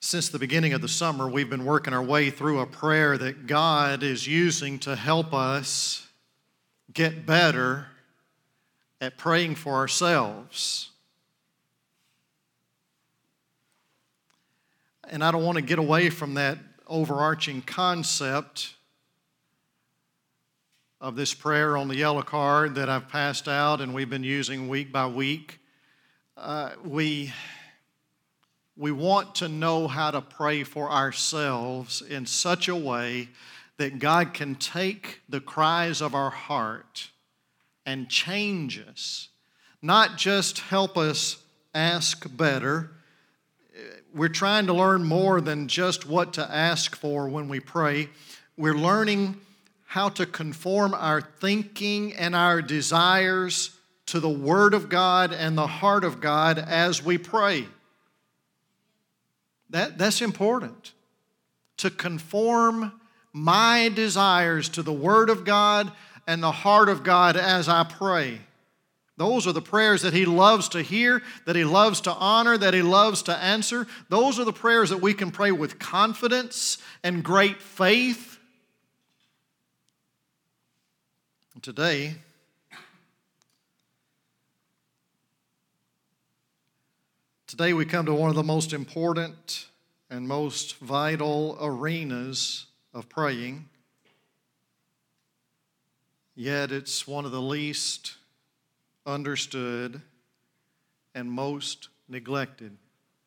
Since the beginning of the summer, we've been working our way through a prayer that God is using to help us get better at praying for ourselves. And I don't want to get away from that overarching concept of this prayer on the yellow card that I've passed out and we've been using week by week. We want to know how to pray for ourselves in such a way that God can take the cries of our heart and change us. Not just help us ask better. We're trying to learn more than just what to ask for when we pray. We're learning how to conform our thinking and our desires to the Word of God and the heart of God as we pray. That's important. To conform my desires to the Word of God and the heart of God as I pray. Those are the prayers that He loves to hear, that He loves to honor, that He loves to answer. Those are the prayers that we can pray with confidence and great faith. And today, we come to one of the most important and most vital arenas of praying, yet it's one of the least understood and most neglected.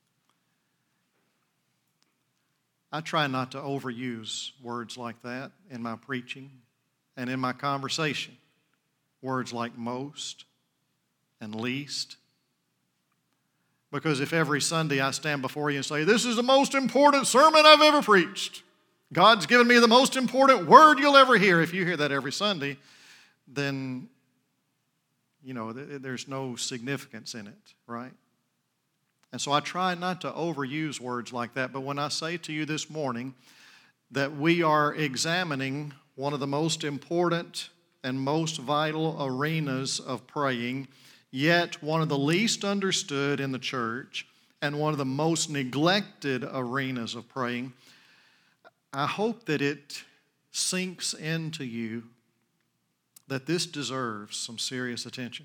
I try not to overuse words like that in my preaching and in my conversation. Words like most and least. Because if every Sunday I stand before you and say, this is the most important sermon I've ever preached, God's given me the most important word you'll ever hear. If you hear that every Sunday, then, there's no significance in it, right? And so I try not to overuse words like that. But when I say to you this morning that we are examining one of the most important and most vital arenas of praying, yet one of the least understood in the church and one of the most neglected arenas of praying, I hope that it sinks into you that this deserves some serious attention.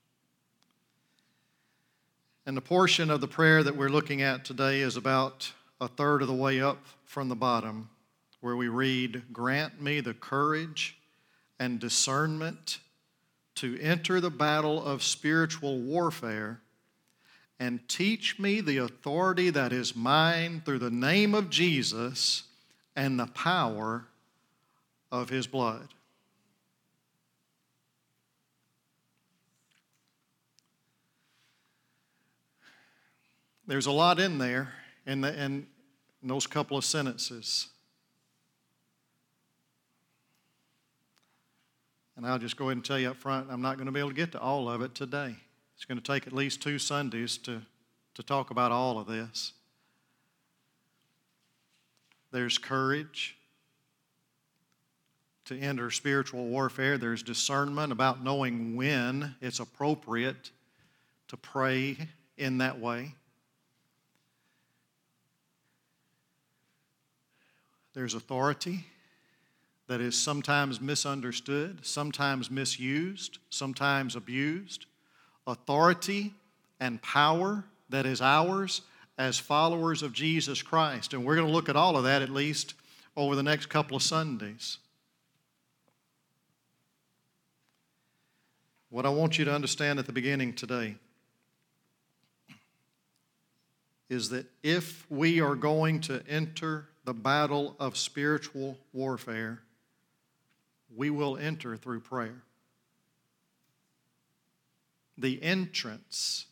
And the portion of the prayer that we're looking at today is about a third of the way up from the bottom, where we read, "Grant me the courage and discernment to enter the battle of spiritual warfare, and teach me the authority that is mine through the name of Jesus and the power of His blood." There's a lot in there in those couple of sentences. And I'll just go ahead and tell you up front, I'm not going to be able to get to all of it today. It's going to take at least 2 Sundays to talk about all of this. There's courage to enter spiritual warfare. There's discernment about knowing when it's appropriate to pray in that way. There's authority that is sometimes misunderstood, sometimes misused, sometimes abused. Authority and power that is ours as followers of Jesus Christ. And we're going to look at all of that at least over the next couple of Sundays. What I want you to understand at the beginning today is that if we are going to enter the battle of spiritual warfare, we will enter through prayer. The entrance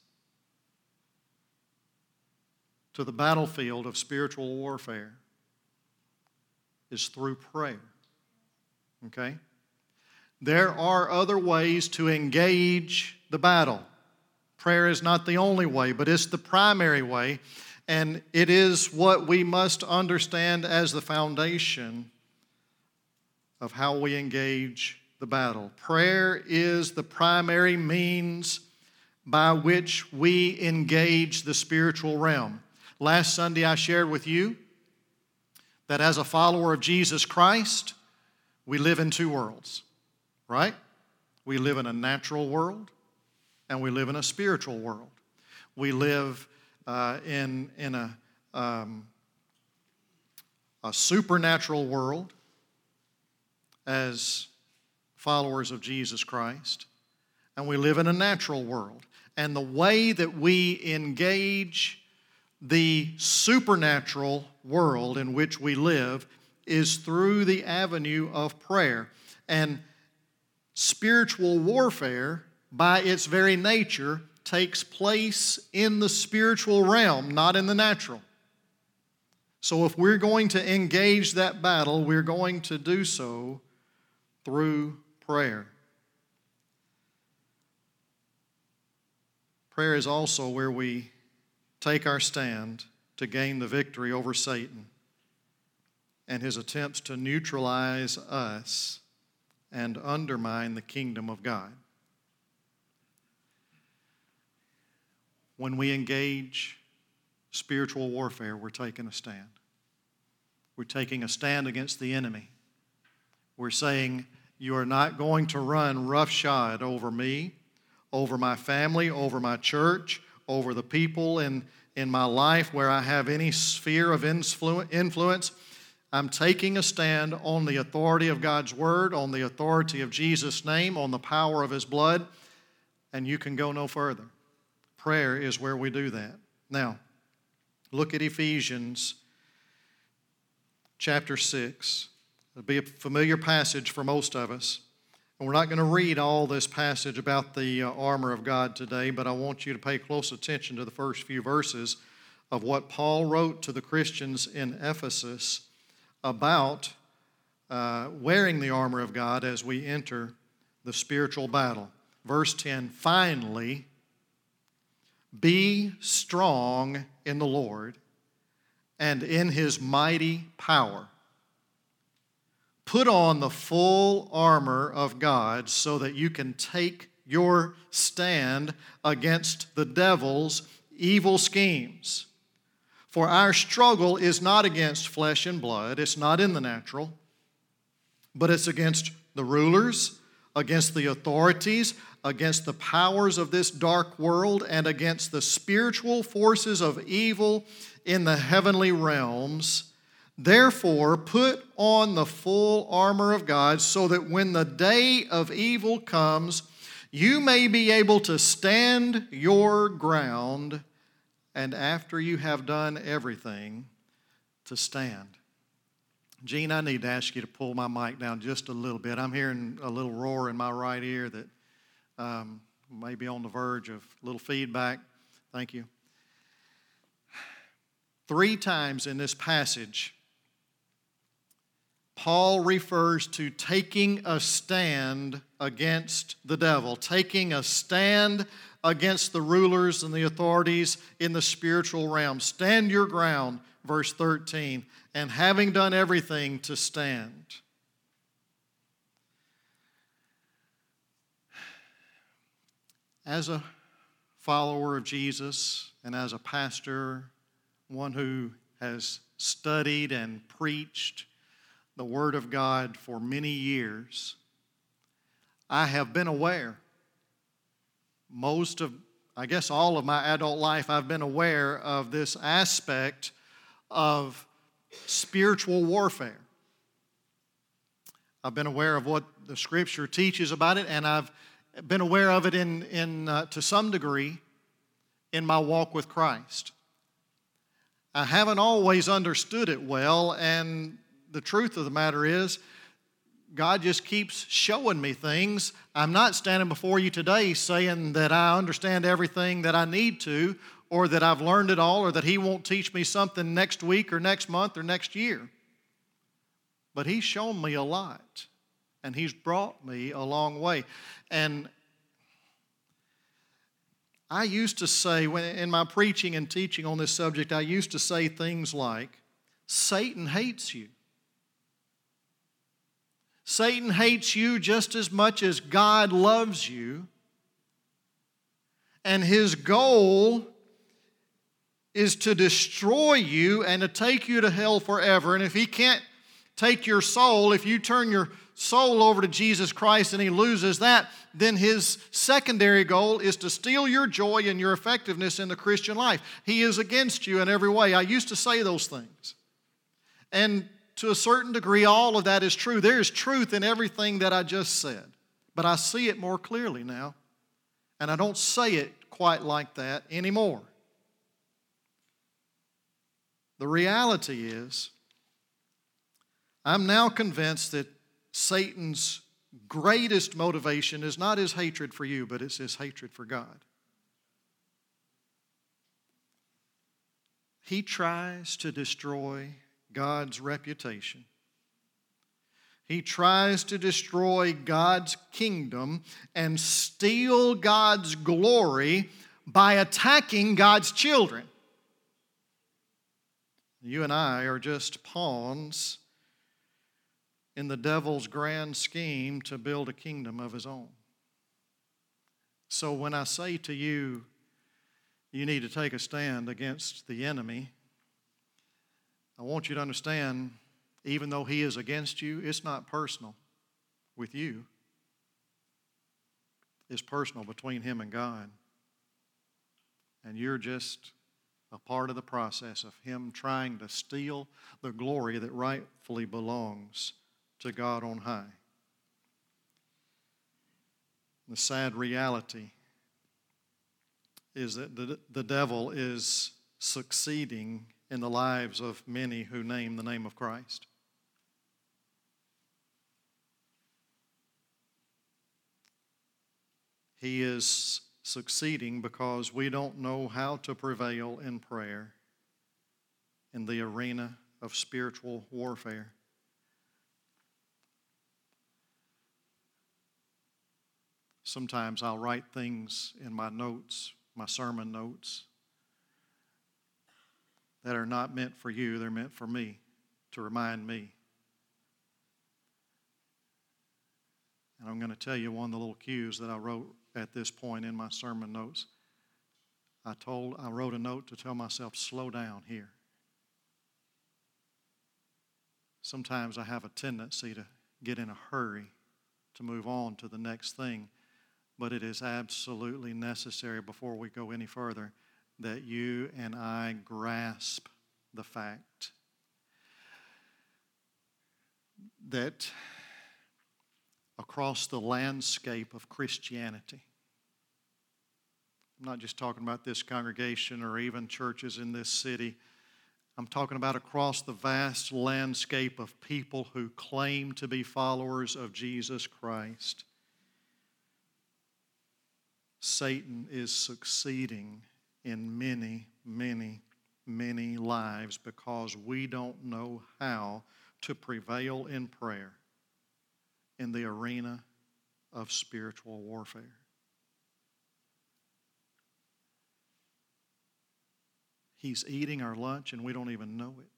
to the battlefield of spiritual warfare is through prayer. Okay? There are other ways to engage the battle. Prayer is not the only way, but it's the primary way, and it is what we must understand as the foundation of how we engage the battle. Prayer is the primary means by which we engage the spiritual realm. Last Sunday I shared with you that as a follower of Jesus Christ, we live in two worlds, right? We live in a natural world and we live in a spiritual world. We live in a supernatural world as followers of Jesus Christ, and we live in a natural world. And the way that we engage the supernatural world in which we live is through the avenue of prayer. And spiritual warfare, by its very nature, takes place in the spiritual realm, not in the natural. So if we're going to engage that battle, we're going to do so through prayer. Prayer is also where we take our stand to gain the victory over Satan and his attempts to neutralize us and undermine the kingdom of God. When we engage spiritual warfare, we're taking a stand. We're taking a stand against the enemy. We're saying, you are not going to run roughshod over me, over my family, over my church, over the people in my life where I have any sphere of influence. I'm taking a stand on the authority of God's Word, on the authority of Jesus' name, on the power of His blood, and you can go no further. Prayer is where we do that. Now, look at Ephesians chapter 6. It'll be a familiar passage for most of us. And we're not going to read all this passage about the armor of God today, but I want you to pay close attention to the first few verses of what Paul wrote to the Christians in Ephesus about wearing the armor of God as we enter the spiritual battle. Verse 10, finally, be strong in the Lord and in His mighty power. Put on the full armor of God so that you can take your stand against the devil's evil schemes. For our struggle is not against flesh and blood, it's not in the natural, but it's against the rulers, against the authorities, against the powers of this dark world, and against the spiritual forces of evil in the heavenly realms. Therefore, put on the full armor of God so that when the day of evil comes, you may be able to stand your ground, and after you have done everything, to stand. Gene, I need to ask you to pull my mic down just a little bit. I'm hearing a little roar in my right ear that may be on the verge of a little feedback. Thank you. 3 times in this passage, Paul refers to taking a stand against the devil, taking a stand against the rulers and the authorities in the spiritual realm. Stand your ground, verse 13, and having done everything, to stand. As a follower of Jesus and as a pastor, one who has studied and preached the Word of God for many years, I have been aware, all of my adult life, I've been aware of this aspect of spiritual warfare. I've been aware of what the Scripture teaches about it, and I've been aware of it to some degree in my walk with Christ. I haven't always understood it well, and the truth of the matter is, God just keeps showing me things. I'm not standing before you today saying that I understand everything that I need to, or that I've learned it all, or that He won't teach me something next week or next month or next year. But He's shown me a lot, and He's brought me a long way. And I used to say, in my preaching and teaching on this subject, I used to say things like, Satan hates you. Satan hates you just as much as God loves you. And his goal is to destroy you and to take you to hell forever. And if he can't take your soul, if you turn your soul over to Jesus Christ and he loses that, then his secondary goal is to steal your joy and your effectiveness in the Christian life. He is against you in every way. I used to say those things. And to a certain degree, all of that is true. There is truth in everything that I just said. But I see it more clearly now. And I don't say it quite like that anymore. The reality is, I'm now convinced that Satan's greatest motivation is not his hatred for you, but it's his hatred for God. He tries to destroy God's reputation. He tries to destroy God's kingdom and steal God's glory by attacking God's children. You and I are just pawns in the devil's grand scheme to build a kingdom of his own. So when I say to you, you need to take a stand against the enemy, I want you to understand, even though he is against you, it's not personal with you. It's personal between him and God. And you're just a part of the process of him trying to steal the glory that rightfully belongs to God on high. The sad reality is that the devil is succeeding in the lives of many who name the name of Christ. He is succeeding because we don't know how to prevail in prayer in the arena of spiritual warfare. Sometimes I'll write things in my notes, my sermon notes, that are not meant for you, they're meant for me, to remind me. And I'm going to tell you one of the little cues that I wrote at this point in my sermon notes. I wrote a note to tell myself, slow down here. Sometimes I have a tendency to get in a hurry to move on to the next thing, but it is absolutely necessary before we go any further that you and I grasp the fact that across the landscape of Christianity, I'm not just talking about this congregation or even churches in this city, I'm talking about across the vast landscape of people who claim to be followers of Jesus Christ. Satan is succeeding in many, many, many lives because we don't know how to prevail in prayer in the arena of spiritual warfare. He's eating our lunch and we don't even know it.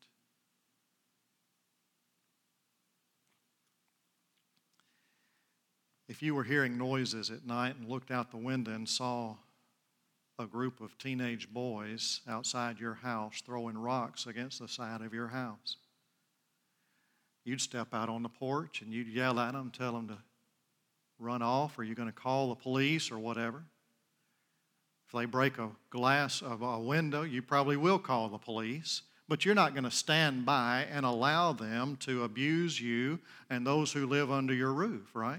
If you were hearing noises at night and looked out the window and saw a group of teenage boys outside your house throwing rocks against the side of your house, you'd step out on the porch and you'd yell at them, tell them to run off, or you're going to call the police or whatever. If they break a glass of a window, you probably will call the police, but you're not going to stand by and allow them to abuse you and those who live under your roof, right?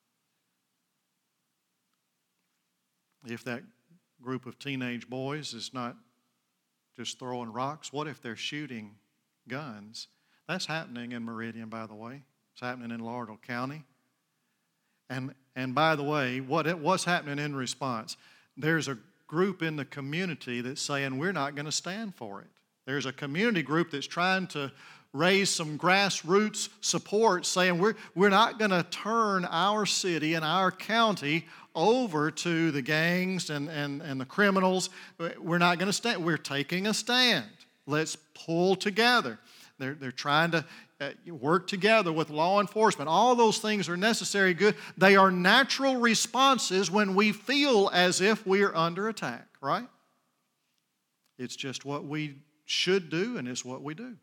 If that group of teenage boys is not just throwing rocks, what if they're shooting guns? That's happening in Meridian, by the way. It's happening in Lauderdale County. And by the way, what's happening in response? There's a group in the community that's saying we're not going to stand for it. There's a community group that's trying to raise some grassroots support saying we're not going to turn our city and our county over to the gangs and the criminals. We're not going to stand. We're taking a stand. Let's pull together. They're trying to work together with law enforcement. All those things are necessary, good. They are natural responses when we feel as if we are under attack, right? It's just what we should do, and it's what we do.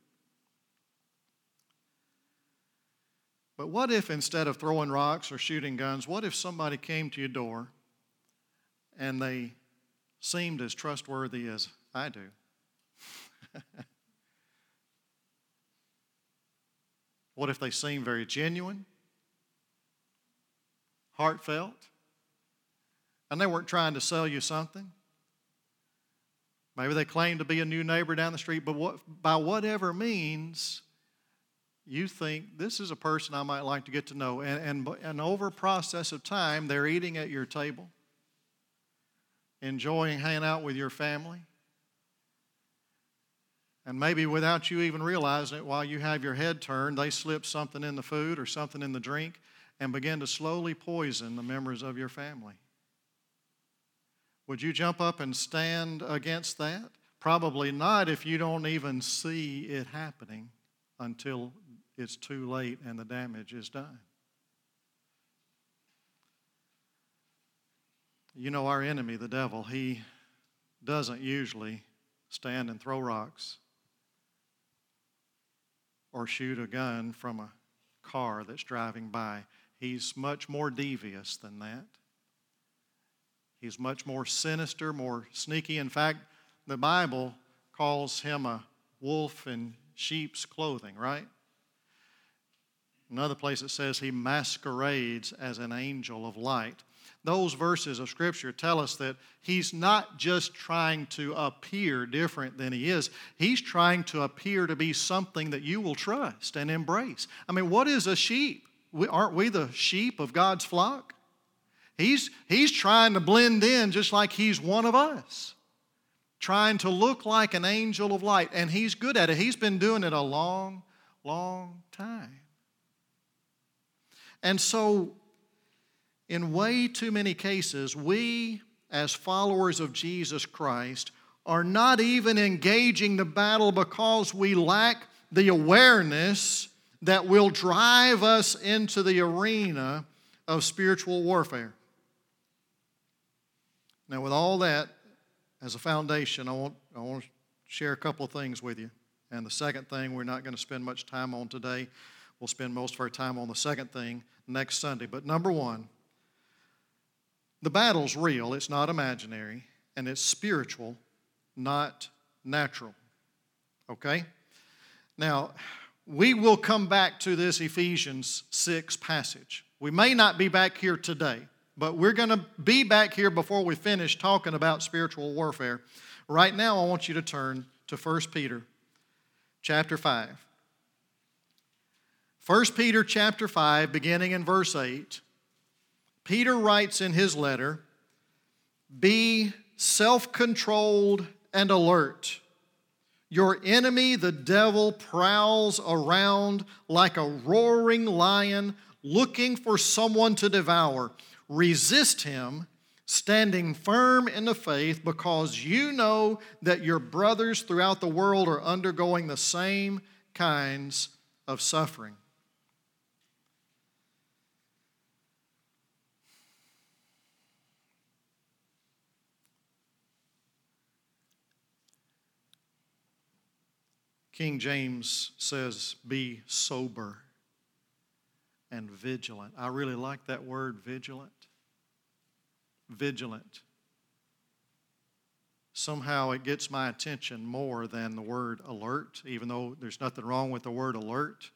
But what if instead of throwing rocks or shooting guns, what if somebody came to your door and they seemed as trustworthy as I do? What if they seemed very genuine, heartfelt, and they weren't trying to sell you something? Maybe they claimed to be a new neighbor down the street, but by whatever means, you think this is a person I might like to get to know. And over a process of time, they're eating at your table, enjoying hanging out with your family. And maybe without you even realizing it, while you have your head turned, they slip something in the food or something in the drink and begin to slowly poison the members of your family. Would you jump up and stand against that? Probably not if you don't even see it happening until it's too late and the damage is done. You know, our enemy, the devil, he doesn't usually stand and throw rocks or shoot a gun from a car that's driving by. He's much more devious than that. He's much more sinister, more sneaky. In fact, the Bible calls him a wolf in sheep's clothing, right? Another place it says he masquerades as an angel of light. Those verses of Scripture tell us that he's not just trying to appear different than he is. He's trying to appear to be something that you will trust and embrace. I mean, what is a sheep? Aren't we the sheep of God's flock? He's trying to blend in just like he's one of us, trying to look like an angel of light, and he's good at it. He's been doing it a long, long time. And so, in way too many cases, we, as followers of Jesus Christ, are not even engaging the battle because we lack the awareness that will drive us into the arena of spiritual warfare. Now, with all that as a foundation, I want to share a couple of things with you. And the second thing we're not going to spend much time on today. We'll spend most of our time on the second thing next Sunday. But number one, the battle's real. It's not imaginary. And it's spiritual, not natural. Okay? Now, we will come back to this Ephesians 6 passage. We may not be back here today, but we're going to be back here before we finish talking about spiritual warfare. Right now, I want you to turn to 1 Peter chapter 5. 1 Peter chapter 5, beginning in verse 8, Peter writes in his letter, "Be self-controlled and alert. Your enemy, the devil, prowls around like a roaring lion looking for someone to devour. Resist him, standing firm in the faith, because you know that your brothers throughout the world are undergoing the same kinds of suffering." King James says, "Be sober and vigilant." I really like that word, vigilant. Vigilant. Somehow it gets my attention more than the word alert, even though there's nothing wrong with the word alert.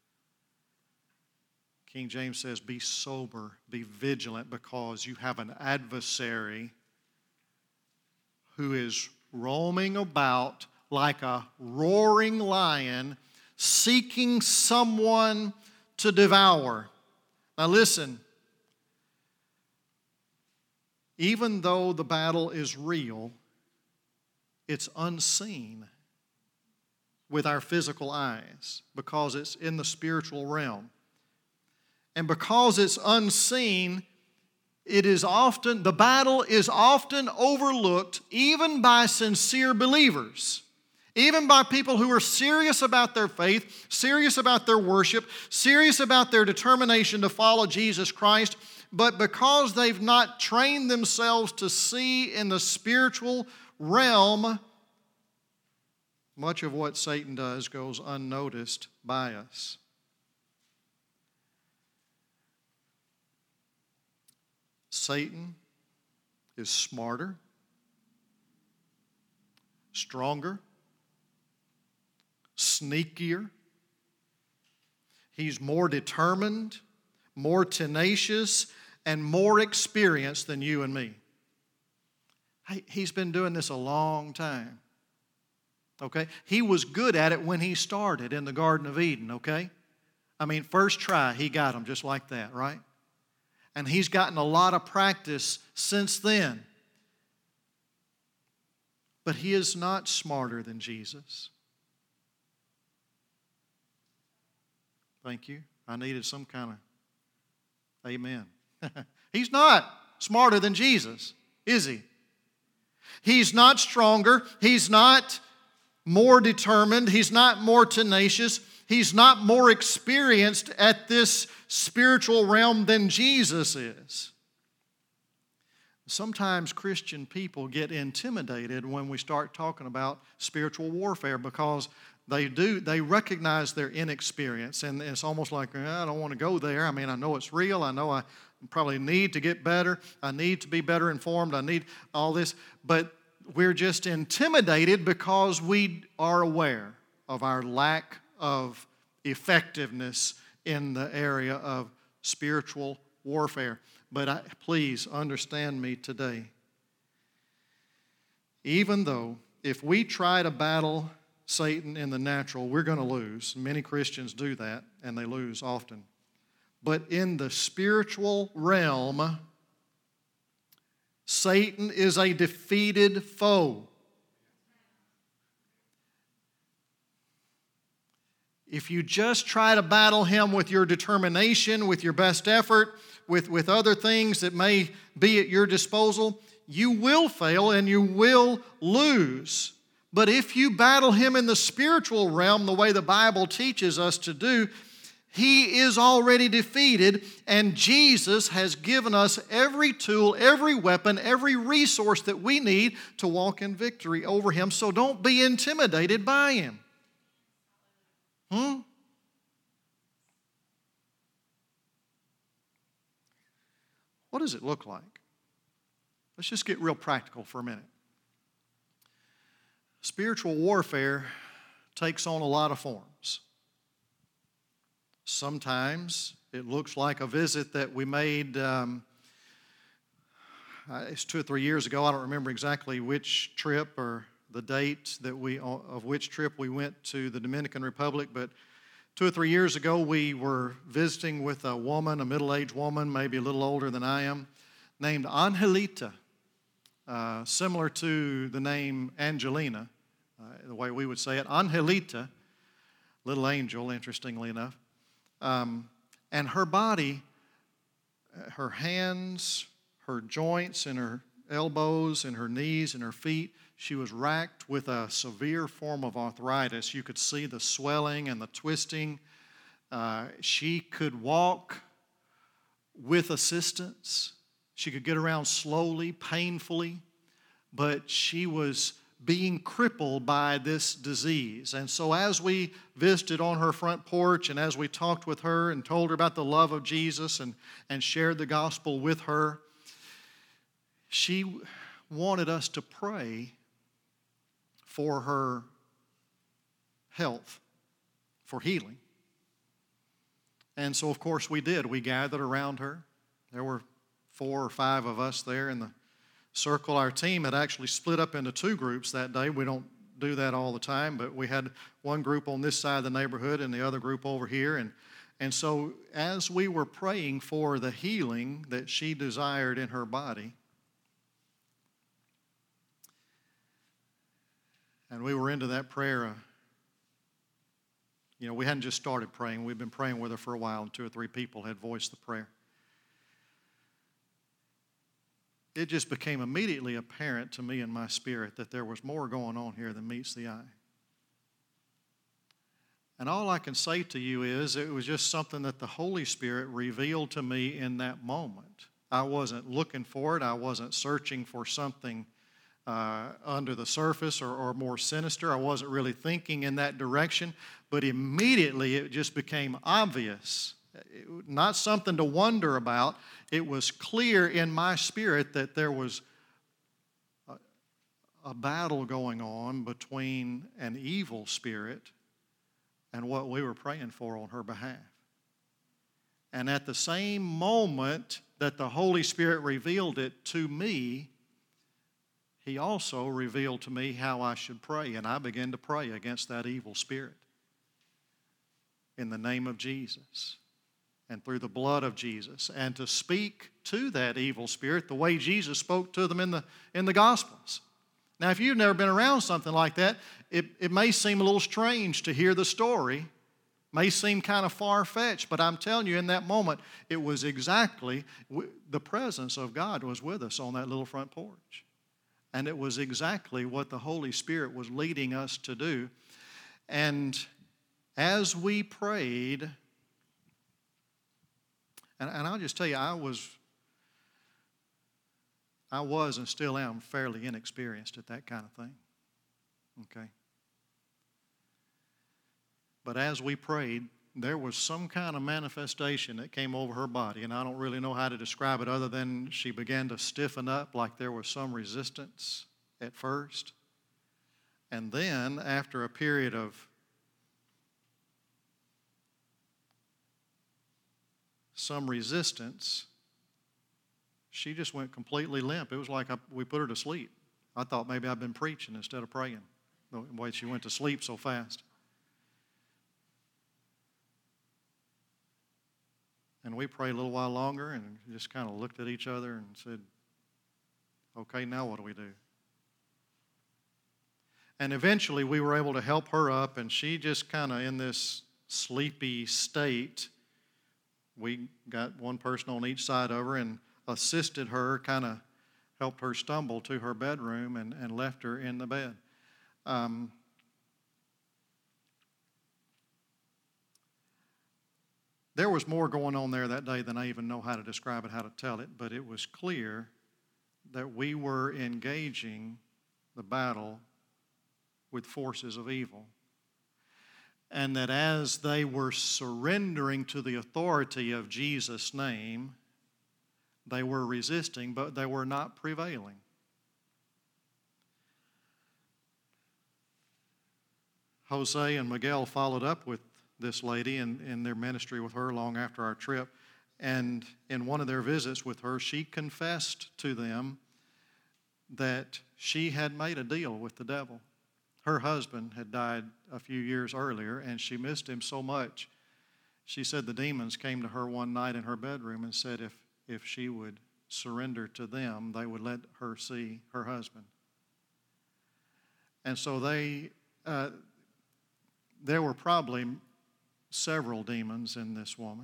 King James says, "Be sober, be vigilant, because you have an adversary who is roaming about like a roaring lion, seeking someone to devour." Now listen, even though the battle is real, it's unseen with our physical eyes because it's in the spiritual realm. And because it's unseen, the battle is often overlooked even by sincere believers. Even by people who are serious about their faith, serious about their worship, serious about their determination to follow Jesus Christ, but because they've not trained themselves to see in the spiritual realm much of what Satan does goes unnoticed by us. Satan is smarter, stronger, sneakier. He's more determined, more tenacious, and more experienced than you and me. He's been doing this a long time. Okay? He was good at it when he started in the Garden of Eden, okay? I mean, first try, he got him just like that, right? And he's gotten a lot of practice since then. But he is not smarter than Jesus. Thank you. I needed some kind of amen. He's not smarter than Jesus, is he? He's not stronger. He's not more determined. He's not more tenacious. He's not more experienced at this spiritual realm than Jesus is. Sometimes Christian people get intimidated when we start talking about spiritual warfare because they recognize their inexperience, and it's almost like, I don't want to go there. I mean, I know it's real. I know I probably need to get better. I need to be better informed. I need all this. But we're just intimidated because we are aware of our lack of effectiveness in the area of spiritual warfare. But please understand me today. Even though if we try to battle Satan in the natural, we're going to lose. Many Christians do that, and they lose often. But in the spiritual realm, Satan is a defeated foe. If you just try to battle him with your determination, with your best effort, with other things that may be at your disposal, you will fail and you will lose. But if you battle him in the spiritual realm, the way the Bible teaches us to do, he is already defeated, and Jesus has given us every tool, every weapon, every resource that we need to walk in victory over him. So don't be intimidated by him. What does it look like? Let's just get real practical for a minute. Spiritual warfare takes on a lot of forms. Sometimes it looks like a visit that we made, it's 2 or 3 years ago. I don't remember exactly which trip or the date of which trip we went to the Dominican Republic, but 2 or 3 years ago we were visiting with a woman, a middle-aged woman, maybe a little older than I am, named Angelita, similar to the name Angelina, the way we would say it. Angelita, little angel, interestingly enough. And her body, her hands, her joints, and her elbows, and her knees, and her feet, she was racked with a severe form of arthritis. You could see the swelling and the twisting. She could walk with assistance. She could get around slowly, painfully, but she was being crippled by this disease. And so as we visited on her front porch and as we talked with her and told her about the love of Jesus and shared the gospel with her, she wanted us to pray for her health, for healing. And so, of course, we did. We gathered around her. There were 4 or 5 of us there in the circle. Our team had actually split up into 2 groups that day. We don't do that all the time, but we had one group on this side of the neighborhood and the other group over here. And so as we were praying for the healing that she desired in her body, and we were into that prayer, we hadn't just started praying. We'd been praying with her for a while, and 2 or 3 people had voiced the prayer. It just became immediately apparent to me in my spirit that there was more going on here than meets the eye. And all I can say to you is it was just something that the Holy Spirit revealed to me in that moment. I wasn't looking for it. I wasn't searching for something under the surface or more sinister. I wasn't really thinking in that direction, but immediately it just became obvious. Not something to wonder about. It was clear in my spirit that there was a battle going on between an evil spirit and what we were praying for on her behalf. And at the same moment that the Holy Spirit revealed it to me, He also revealed to me how I should pray, and I began to pray against that evil spirit in the name of Jesus and through the blood of Jesus, and to speak to that evil spirit the way Jesus spoke to them in the Gospels. Now, if you've never been around something like that, it may seem a little strange to hear the story, may seem kind of far-fetched, but I'm telling you, in that moment, it was exactly, the presence of God was with us on that little front porch. And it was exactly what the Holy Spirit was leading us to do. And as we prayed, and I'll just tell you, I was and still am fairly inexperienced at that kind of thing. Okay? But as we prayed, there was some kind of manifestation that came over her body, and I don't really know how to describe it other than she began to stiffen up like there was some resistance at first. And then, after a period of some resistance, she just went completely limp. It was like we put her to sleep. I thought maybe I'd been preaching instead of praying, the way she went to sleep so fast. And we prayed a little while longer and just kind of looked at each other and said, okay, now what do we do? And eventually we were able to help her up, and she just kind of in this sleepy state. We got one person on each side of her and assisted her, kind of helped her stumble to her bedroom and left her in the bed. There was more going on there that day than I even know how to describe it, how to tell it, but it was clear that we were engaging the battle with forces of evil. And that as they were surrendering to the authority of Jesus' name, they were resisting, but they were not prevailing. Jose and Miguel followed up with this lady in their ministry with her long after our trip. And in one of their visits with her, she confessed to them that she had made a deal with the devil. Her husband had died a few years earlier, and she missed him so much. She said the demons came to her one night in her bedroom and said if she would surrender to them, they would let her see her husband. And so there were probably several demons in this woman.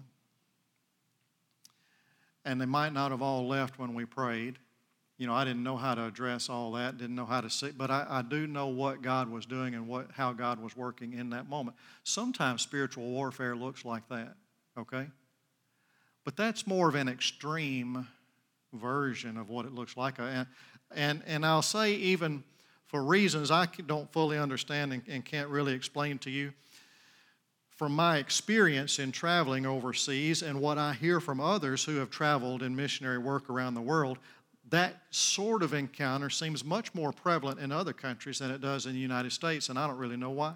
And they might not have all left when we prayed. You know, I didn't know how to address all that, didn't know how to see, but I do know what God was doing and how God was working in that moment. Sometimes spiritual warfare looks like that, okay? But that's more of an extreme version of what it looks like. And I'll say, even for reasons I don't fully understand and can't really explain to you, from my experience in traveling overseas and what I hear from others who have traveled in missionary work around the world, that sort of encounter seems much more prevalent in other countries than it does in the United States, and I don't really know why.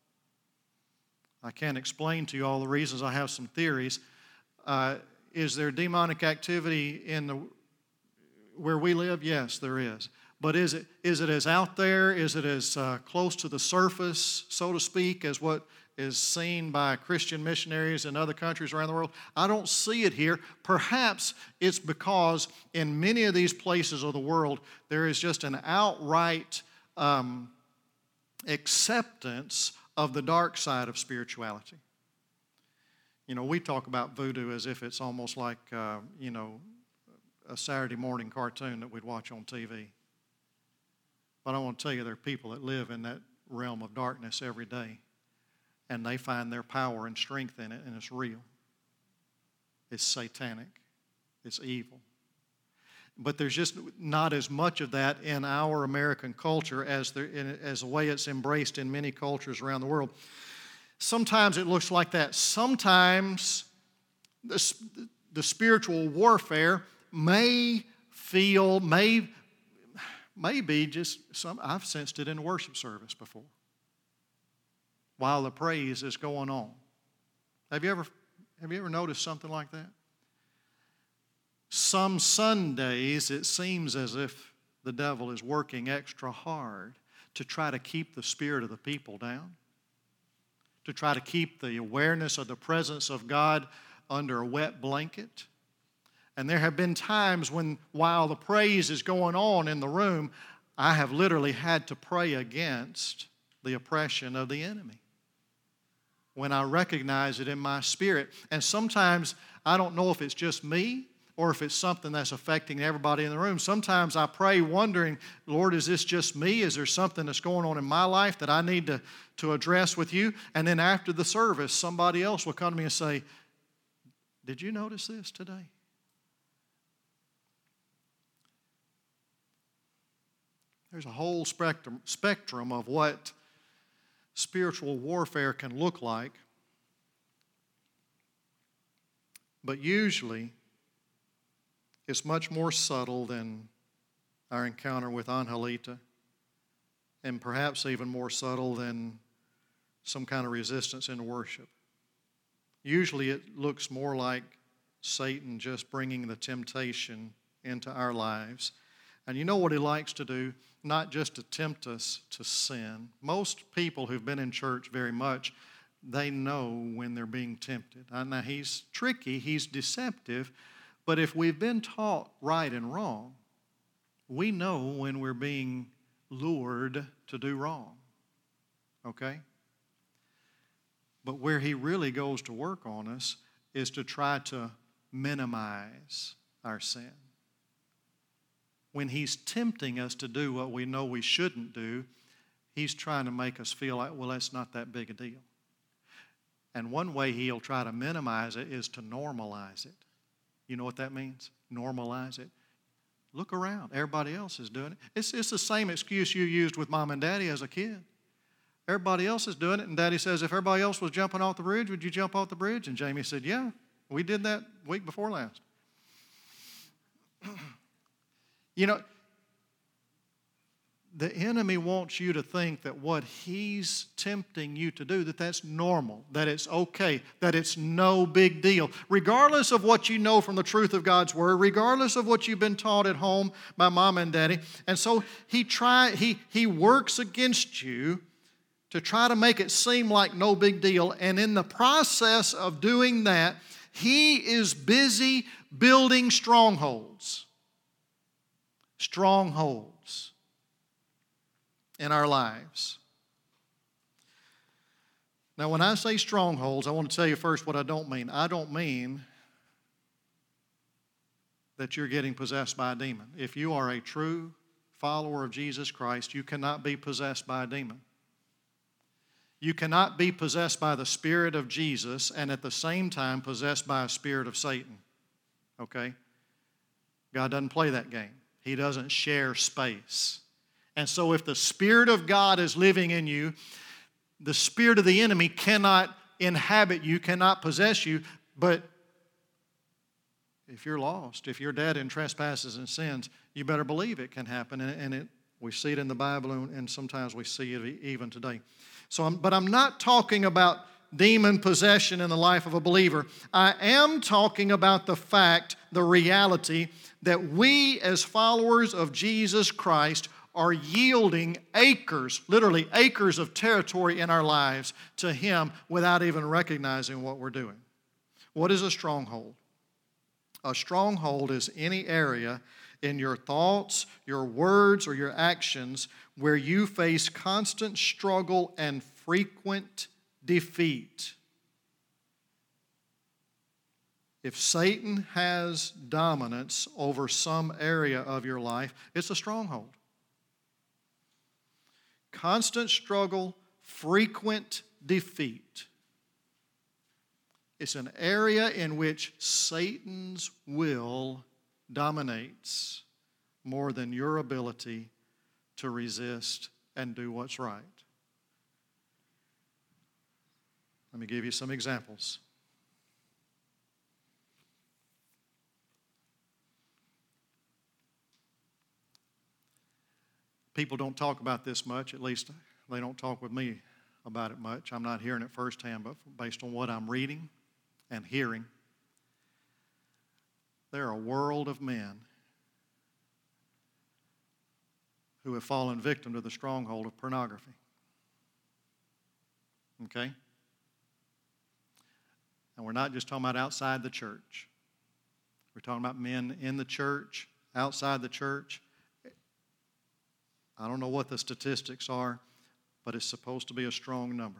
I can't explain to you all the reasons. I have some theories. Is there demonic activity where we live? Yes, there is. But is it as out there? Is it as close to the surface, so to speak, as what is seen by Christian missionaries in other countries around the world? I don't see it here. Perhaps it's because in many of these places of the world, there is just an outright acceptance of the dark side of spirituality. You know, we talk about voodoo as if it's almost like, a Saturday morning cartoon that we'd watch on TV. But I want to tell you, there are people that live in that realm of darkness every day, and they find their power and strength in it, and it's real. It's satanic. It's evil. But there's just not as much of that in our American culture as the way it's embraced in many cultures around the world. Sometimes it looks like that. Sometimes the spiritual warfare may be just some. I've sensed it in the worship service before while the praise is going on. Have you ever noticed something like that? Some Sundays it seems as if the devil is working extra hard to try to keep the spirit of the people down, to try to keep the awareness of the presence of God under a wet blanket. And there have been times when, while the praise is going on in the room, I have literally had to pray against the oppression of the enemy when I recognize it in my spirit. And sometimes I don't know if it's just me or if it's something that's affecting everybody in the room. Sometimes I pray wondering, Lord, is this just me? Is there something that's going on in my life that I need to address with you? And then after the service, somebody else will come to me and say, did you notice this today? There's a whole spectrum of what spiritual warfare can look like. But usually, it's much more subtle than our encounter with Angelita, and perhaps even more subtle than some kind of resistance in worship. Usually it looks more like Satan just bringing the temptation into our lives. And you know what he likes to do? Not just to tempt us to sin. Most people who've been in church very much, they know when they're being tempted. Now he's tricky, he's deceptive, but if we've been taught right and wrong, we know when we're being lured to do wrong. Okay? But where he really goes to work on us is to try to minimize our sin. When he's tempting us to do what we know we shouldn't do, he's trying to make us feel like, well, that's not that big a deal. And one way he'll try to minimize it is to normalize it. You know what that means? Normalize it. Look around. Everybody else is doing it. It's the same excuse you used with mom and daddy as a kid. Everybody else is doing it, and daddy says, if everybody else was jumping off the bridge, would you jump off the bridge? And Jamie said, yeah, we did that week before last. You know, the enemy wants you to think that what he's tempting you to do, that that's normal, that it's okay, that it's no big deal. Regardless of what you know from the truth of God's Word, regardless of what you've been taught at home by mom and daddy. And so he works against you to try to make it seem like no big deal. And in the process of doing that, he is busy building strongholds. Strongholds in our lives. Now, when I say strongholds, I want to tell you first what I don't mean. I don't mean that you're getting possessed by a demon. If you are a true follower of Jesus Christ, you cannot be possessed by a demon. You cannot be possessed by the Spirit of Jesus and at the same time possessed by a spirit of Satan. Okay? God doesn't play that game. He doesn't share space. And so if the Spirit of God is living in you, the spirit of the enemy cannot inhabit you, cannot possess you. But if you're lost, if you're dead in trespasses and sins, you better believe it can happen. And we see it in the Bible, and sometimes we see it even today. But I'm not talking about demon possession in the life of a believer. I am talking about the reality that we as followers of Jesus Christ are yielding acres, literally acres of territory in our lives to Him without even recognizing what we're doing. What is a stronghold? A stronghold is any area in your thoughts, your words, or your actions where you face constant struggle and frequent defeat. If Satan has dominance over some area of your life, it's a stronghold. Constant struggle, frequent defeat. It's an area in which Satan's will dominates more than your ability to resist and do what's right. Let me give you some examples. People don't talk about this much, at least they don't talk with me about it much. I'm not hearing it firsthand, but based on what I'm reading and hearing, there are a world of men who have fallen victim to the stronghold of pornography. Okay? And we're not just talking about outside the church. We're talking about men in the church, outside the church. I don't know what the statistics are, but it's supposed to be a strong number.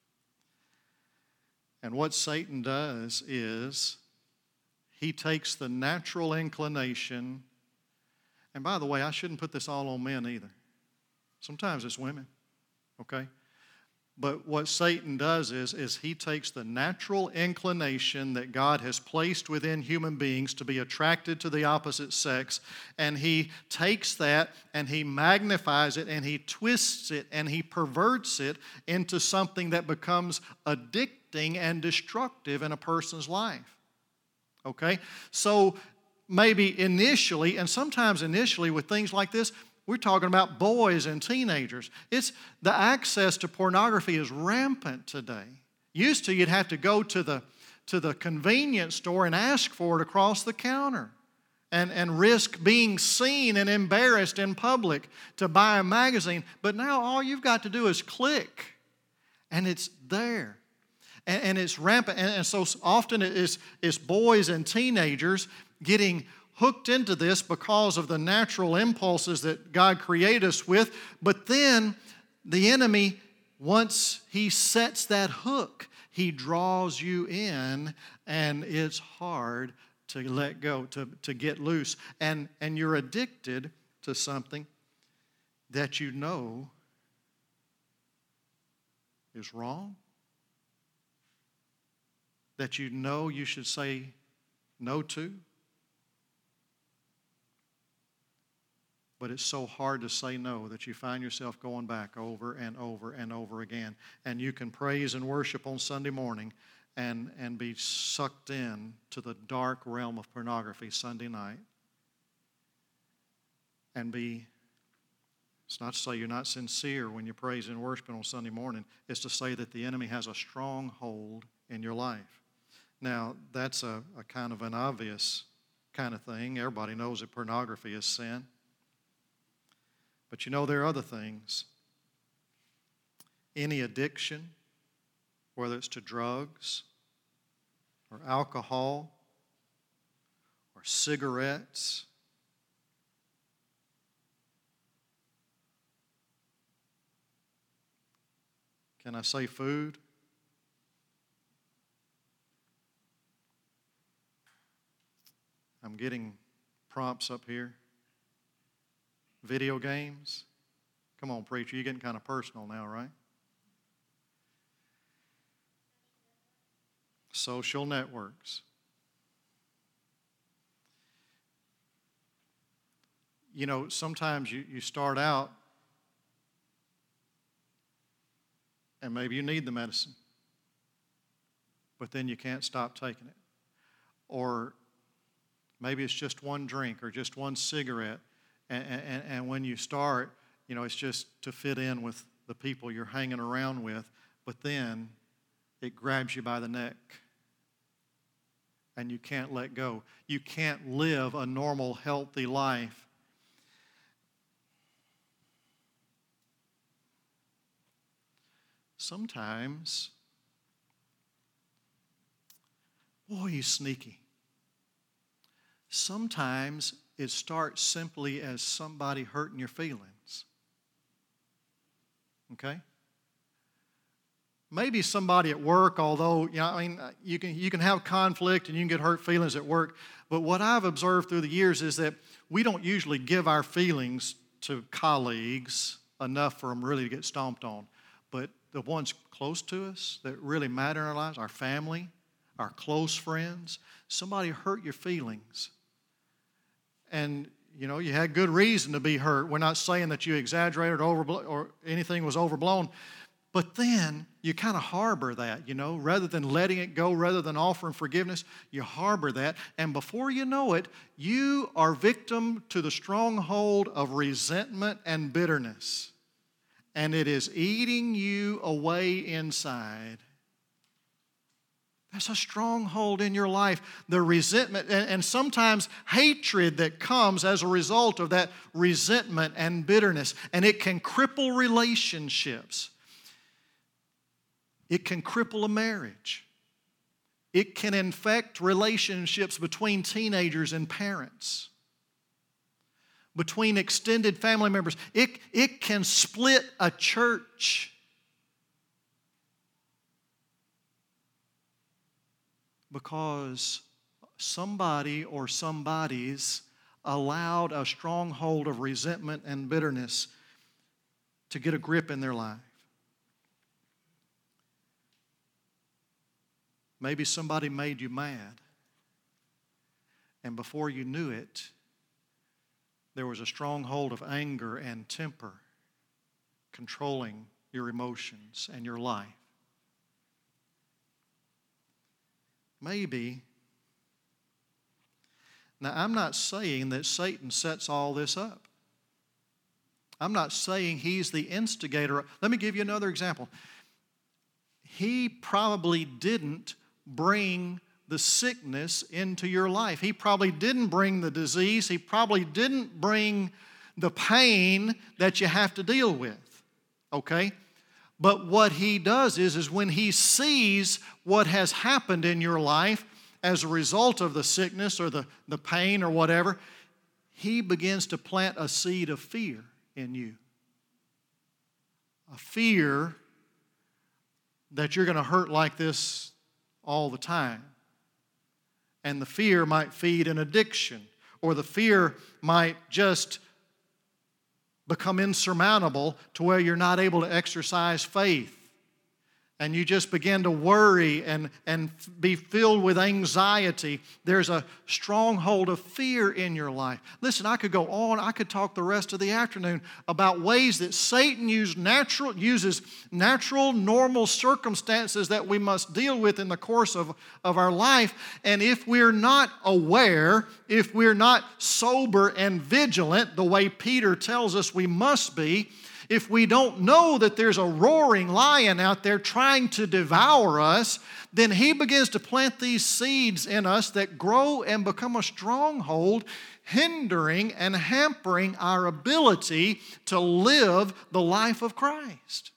And what Satan does is he takes the natural inclination, and by the way, I shouldn't put this all on men either. Sometimes it's women, okay? But what Satan does is he takes the natural inclination that God has placed within human beings to be attracted to the opposite sex, and he takes that and he magnifies it and he twists it and he perverts it into something that becomes addicting and destructive in a person's life. Okay? So maybe initially, and sometimes initially with things like this, we're talking about boys and teenagers. The access to pornography is rampant today. Used to, you'd have to go to the convenience store and ask for it across the counter and risk being seen and embarrassed in public to buy a magazine. But now all you've got to do is click, and it's there. And it's rampant. And so often it's boys and teenagers getting hooked into this because of the natural impulses that God created us with. But then the enemy, once he sets that hook, he draws you in, and it's hard to let go, to get loose. And you're addicted to something that you know is wrong, that you know you should say no to. But it's so hard to say no that you find yourself going back over and over and over again. And you can praise and worship on Sunday morning and be sucked in to the dark realm of pornography Sunday night. And it's not to say you're not sincere when you praise and worship on Sunday morning. It's to say that the enemy has a strong hold in your life. Now, that's a kind of an obvious kind of thing. Everybody knows that pornography is sin. But you know, there are other things. Any addiction, whether it's to drugs or alcohol or cigarettes, can I say food? I'm getting prompts up here. Video games. Come on, preacher, you're getting kind of personal now, right? Social networks. You know, sometimes you start out and maybe you need the medicine, but then you can't stop taking it. Or maybe it's just one drink or just one cigarette. And when you start, you know, it's just to fit in with the people you're hanging around with, but then it grabs you by the neck and you can't let go. You can't live a normal, healthy life. Sometimes, boy, he's sneaky. Sometimes it starts simply as somebody hurting your feelings. Okay? Maybe somebody at work, although, you know, I mean, you can have conflict and you can get hurt feelings at work, but what I've observed through the years is that we don't usually give our feelings to colleagues enough for them really to get stomped on. But the ones close to us that really matter in our lives, our family, our close friends, somebody hurt your feelings. and you had good reason to be hurt. We're not saying that you exaggerated or anything was overblown. But then you kind of harbor that, rather than letting it go, rather than offering forgiveness, you harbor that. And before you know it, you are victim to the stronghold of resentment and bitterness. And it is eating you away inside. That's a stronghold in your life. The resentment and sometimes hatred that comes as a result of that resentment and bitterness. And it can cripple relationships. It can cripple a marriage. It can infect relationships between teenagers and parents, between extended family members. It can split a church. Because somebody or somebodies allowed a stronghold of resentment and bitterness to get a grip in their life. Maybe somebody made you mad, and before you knew it, there was a stronghold of anger and temper controlling your emotions and your life. Maybe. Now, I'm not saying that Satan sets all this up. I'm not saying he's the instigator. Let me give you another example. He probably didn't bring the sickness into your life. He probably didn't bring the disease. He probably didn't bring the pain that you have to deal with. Okay? But what he does is when he sees what has happened in your life as a result of the sickness or the pain or whatever, he begins to plant a seed of fear in you. A fear that you're going to hurt like this all the time. And the fear might feed an addiction, or the fear might just become insurmountable to where you're not able to exercise faith. And you just begin to worry and be filled with anxiety. There's a stronghold of fear in your life. Listen, I could go on. I could talk the rest of the afternoon about ways that Satan uses natural, normal circumstances that we must deal with in the course of our life. And if we're not aware, if we're not sober and vigilant, the way Peter tells us we must be, if we don't know that there's a roaring lion out there trying to devour us, then he begins to plant these seeds in us that grow and become a stronghold, hindering and hampering our ability to live the life of Christ.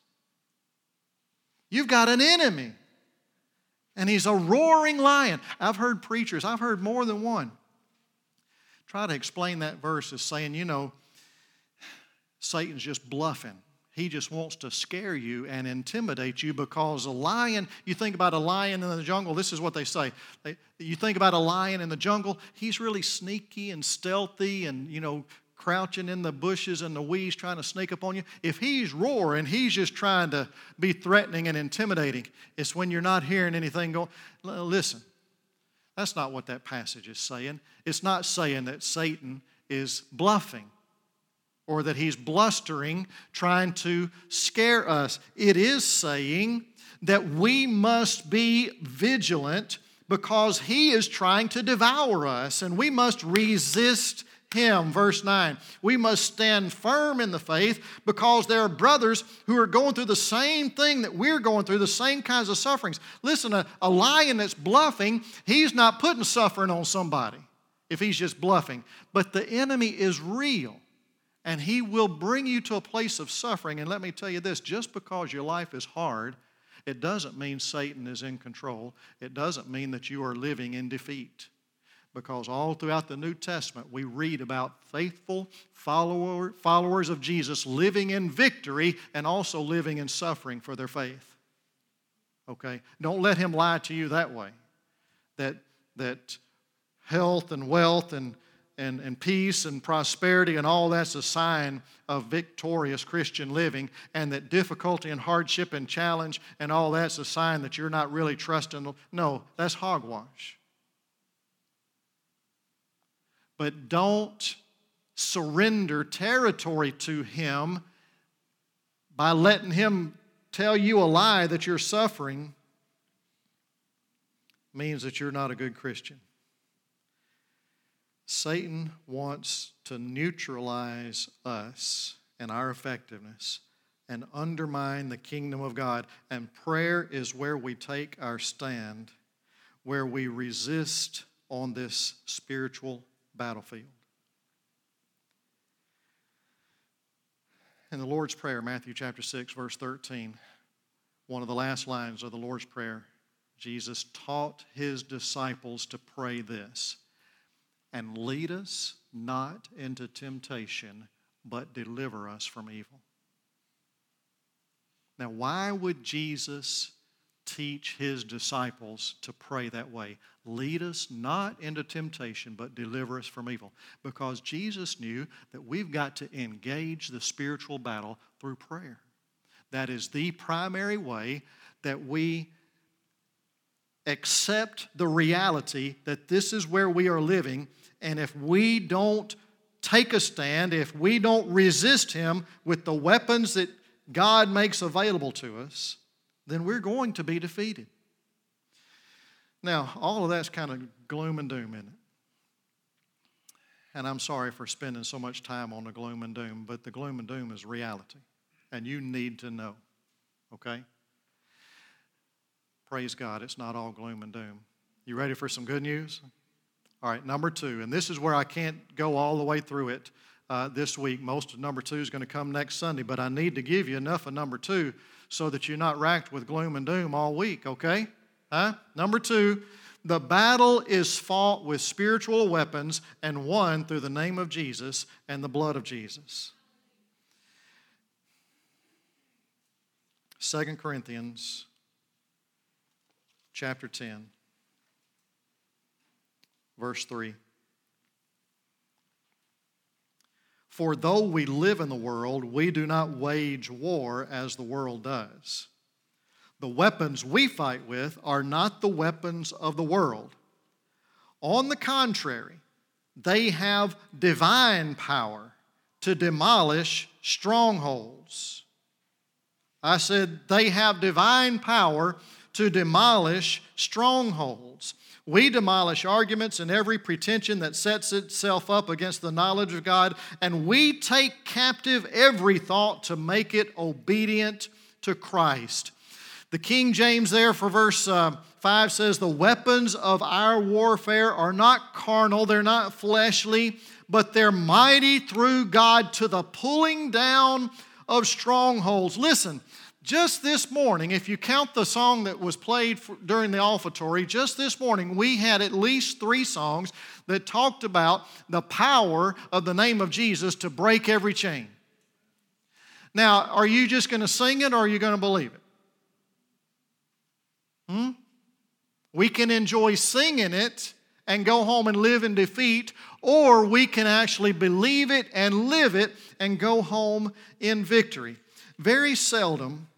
You've got an enemy, and he's a roaring lion. I've heard preachers, I've heard more than one, try to explain that verse as saying, Satan's just bluffing. He just wants to scare you and intimidate you because a lion, you think about a lion in the jungle, this is what they say. You think about a lion in the jungle, he's really sneaky and stealthy and, crouching in the bushes and the weeds trying to sneak up on you. If he's roaring, he's just trying to be threatening and intimidating. It's when you're not hearing anything going. Listen, that's not what that passage is saying. It's not saying that Satan is bluffing, or that he's blustering, trying to scare us. It is saying that we must be vigilant because he is trying to devour us, and we must resist him. Verse 9, we must stand firm in the faith because there are brothers who are going through the same thing that we're going through, the same kinds of sufferings. Listen, a lion that's bluffing, he's not putting suffering on somebody if he's just bluffing. But the enemy is real. And he will bring you to a place of suffering. And let me tell you this, just because your life is hard, it doesn't mean Satan is in control. It doesn't mean that you are living in defeat. Because all throughout the New Testament, we read about faithful followers of Jesus living in victory and also living in suffering for their faith. Okay? Don't let him lie to you that way. That health and wealth and peace and prosperity and all that's a sign of victorious Christian living, and that difficulty and hardship and challenge and all that's a sign that you're not really trusting. No, that's hogwash. But don't surrender territory to him by letting him tell you a lie that you're suffering. Means that you're not a good Christian. Satan wants to neutralize us and our effectiveness and undermine the kingdom of God. And prayer is where we take our stand, where we resist on this spiritual battlefield. In the Lord's Prayer, Matthew chapter 6, verse 13, one of the last lines of the Lord's Prayer, Jesus taught his disciples to pray this: "And lead us not into temptation, but deliver us from evil." Now, why would Jesus teach his disciples to pray that way? Lead us not into temptation, but deliver us from evil. Because Jesus knew that we've got to engage the spiritual battle through prayer. That is the primary way that we accept the reality that this is where we are living, and if we don't take a stand, if we don't resist him with the weapons that God makes available to us, then we're going to be defeated. Now, all of that's kind of gloom and doom, isn't it? And I'm sorry for spending so much time on the gloom and doom, but the gloom and doom is reality, and you need to know, okay? Praise God, it's not all gloom and doom. You ready for some good news? All right, number 2, and this is where I can't go all the way through it this week. Most of number 2 is going to come next Sunday, but I need to give you enough of number 2 so that you're not racked with gloom and doom all week, okay? Number 2, the battle is fought with spiritual weapons and won through the name of Jesus and the blood of Jesus. 2 Corinthians chapter 10, verse 3. For though we live in the world, we do not wage war as the world does. The weapons we fight with are not the weapons of the world. On the contrary, they have divine power to demolish strongholds. I said they have divine power to demolish strongholds. We demolish arguments and every pretension that sets itself up against the knowledge of God, and we take captive every thought to make it obedient to Christ. The King James there for verse 5 says, "The weapons of our warfare are not carnal, they're not fleshly, but they're mighty through God to the pulling down of strongholds." Listen, just this morning, if you count the song that was played during the offertory, just this morning we had at least 3 songs that talked about the power of the name of Jesus to break every chain. Now, are you just going to sing it or are you going to believe it? We can enjoy singing it and go home and live in defeat, or we can actually believe it and live it and go home in victory. Very seldom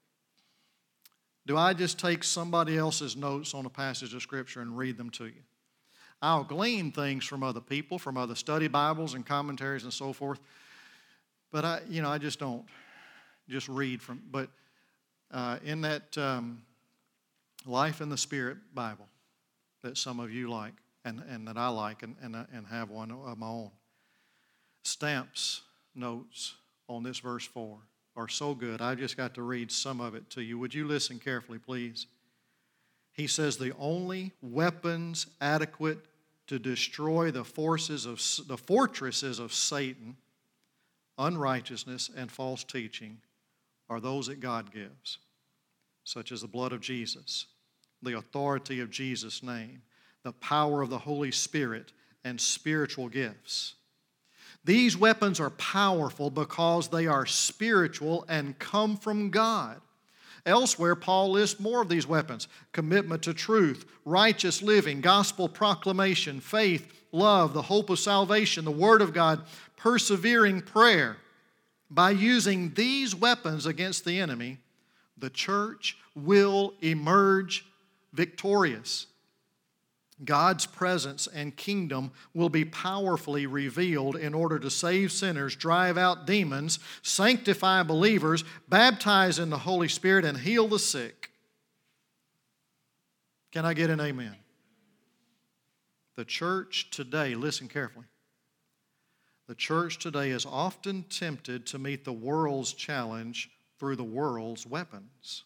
do I just take somebody else's notes on a passage of Scripture and read them to you. I'll glean things from other people, from other study Bibles and commentaries and so forth, but I just don't just read from. But in that Life in the Spirit Bible that some of you like and that I like and have one of my own, Stamp's notes on this verse 4 are so good. I just got to read some of it to you. Would you listen carefully, please? He says, "The only weapons adequate to destroy the fortresses of Satan, unrighteousness, and false teaching are those that God gives, such as the blood of Jesus, the authority of Jesus' name, the power of the Holy Spirit, and spiritual gifts." These weapons are powerful because they are spiritual and come from God. Elsewhere, Paul lists more of these weapons: commitment to truth, righteous living, gospel proclamation, faith, love, the hope of salvation, the Word of God, persevering prayer. By using these weapons against the enemy, the church will emerge victorious. God's presence and kingdom will be powerfully revealed in order to save sinners, drive out demons, sanctify believers, baptize in the Holy Spirit, and heal the sick. Can I get an amen? The church today, listen carefully, the church today is often tempted to meet the world's challenge through the world's weapons.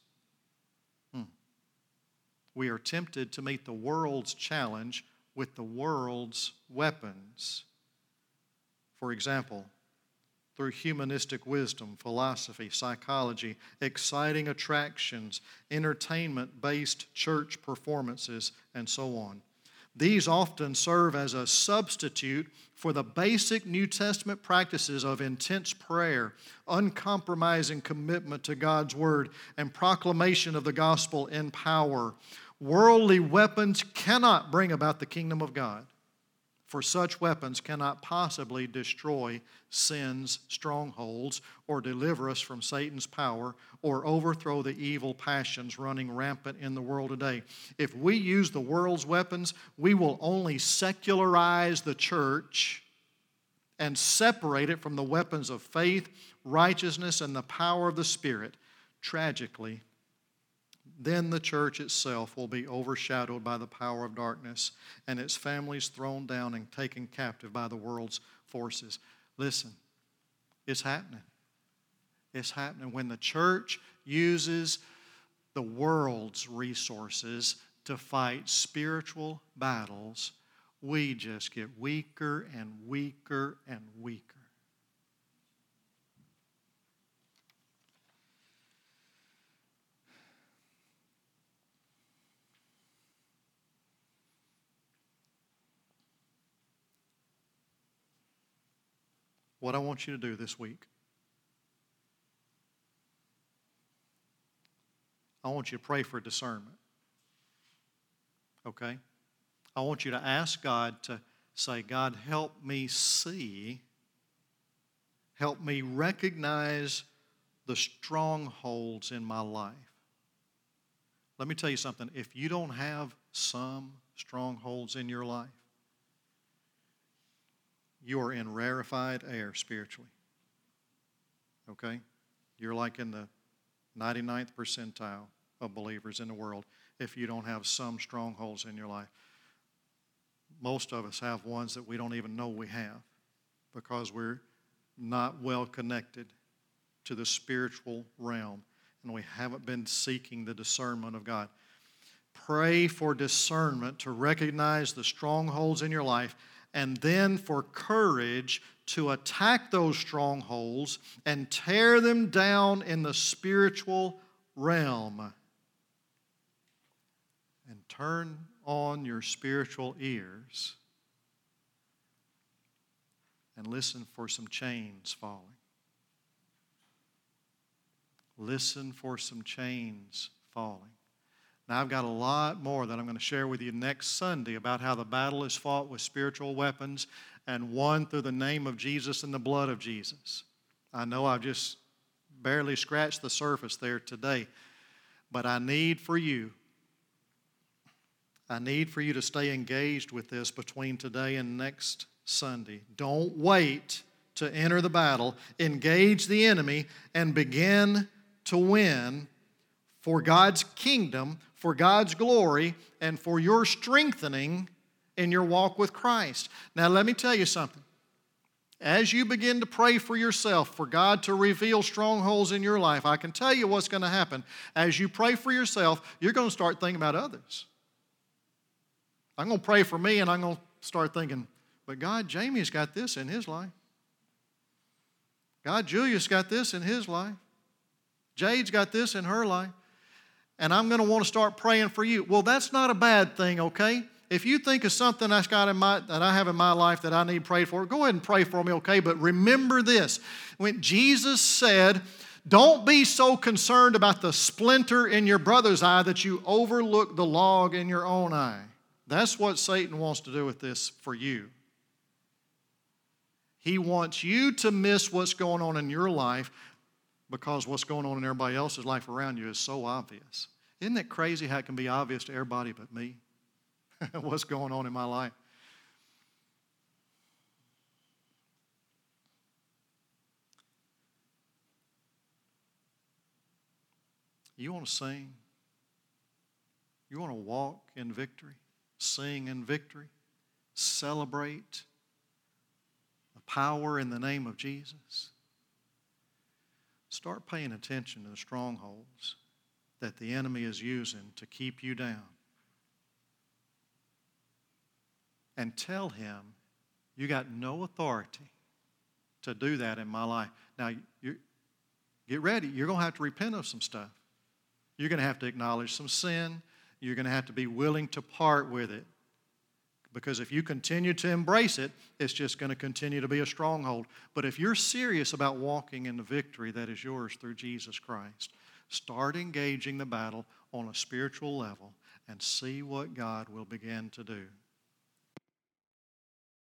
We are tempted to meet the world's challenge with the world's weapons. For example, through humanistic wisdom, philosophy, psychology, exciting attractions, entertainment-based church performances, and so on. These often serve as a substitute for the basic New Testament practices of intense prayer, uncompromising commitment to God's Word, and proclamation of the gospel in power. Worldly weapons cannot bring about the kingdom of God, for such weapons cannot possibly destroy sin's strongholds or deliver us from Satan's power or overthrow the evil passions running rampant in the world today. If we use the world's weapons, we will only secularize the church and separate it from the weapons of faith, righteousness, and the power of the Spirit. Tragically, then the church itself will be overshadowed by the power of darkness and its families thrown down and taken captive by the world's forces. Listen, it's happening. It's happening. When the church uses the world's resources to fight spiritual battles, we just get weaker and weaker and weaker. What I want you to do this week, I want you to pray for discernment. Okay? I want you to ask God to say, God, help me see, help me recognize the strongholds in my life. Let me tell you something. If you don't have some strongholds in your life, you are in rarefied air spiritually. Okay? You're like in the 99th percentile of believers in the world if you don't have some strongholds in your life. Most of us have ones that we don't even know we have because we're not well connected to the spiritual realm and we haven't been seeking the discernment of God. Pray for discernment to recognize the strongholds in your life and then for courage to attack those strongholds and tear them down in the spiritual realm. And turn on your spiritual ears and listen for some chains falling. Listen for some chains falling. Now, I've got a lot more that I'm going to share with you next Sunday about how the battle is fought with spiritual weapons and won through the name of Jesus and the blood of Jesus. I know I've just barely scratched the surface there today, but I need for you to stay engaged with this between today and next Sunday. Don't wait to enter the battle. Engage the enemy and begin to win for God's kingdom, for God's glory, and for your strengthening in your walk with Christ. Now, let me tell you something. As you begin to pray for yourself, for God to reveal strongholds in your life, I can tell you what's going to happen. As you pray for yourself, you're going to start thinking about others. I'm going to pray for me, and I'm going to start thinking, but God, Jamie's got this in his life. God, Julia's got this in his life. Jade's got this in her life. And I'm going to want to start praying for you. Well, that's not a bad thing, okay? If you think of something that I have in my life that I need prayed for, go ahead and pray for me, okay? But remember this. When Jesus said, don't be so concerned about the splinter in your brother's eye that you overlook the log in your own eye. That's what Satan wants to do with this for you. He wants you to miss what's going on in your life because what's going on in everybody else's life around you is so obvious. Isn't it crazy how it can be obvious to everybody but me? what's going on in my life. You want to sing? You want to walk in victory, sing in victory, celebrate the power in the name of Jesus? Start paying attention to the strongholds that the enemy is using to keep you down. And tell him, you got no authority to do that in my life. Now, get ready. You're going to have to repent of some stuff. You're going to have to acknowledge some sin. You're going to have to be willing to part with it. Because if you continue to embrace it, it's just going to continue to be a stronghold. But if you're serious about walking in the victory that is yours through Jesus Christ, start engaging the battle on a spiritual level and see what God will begin to do.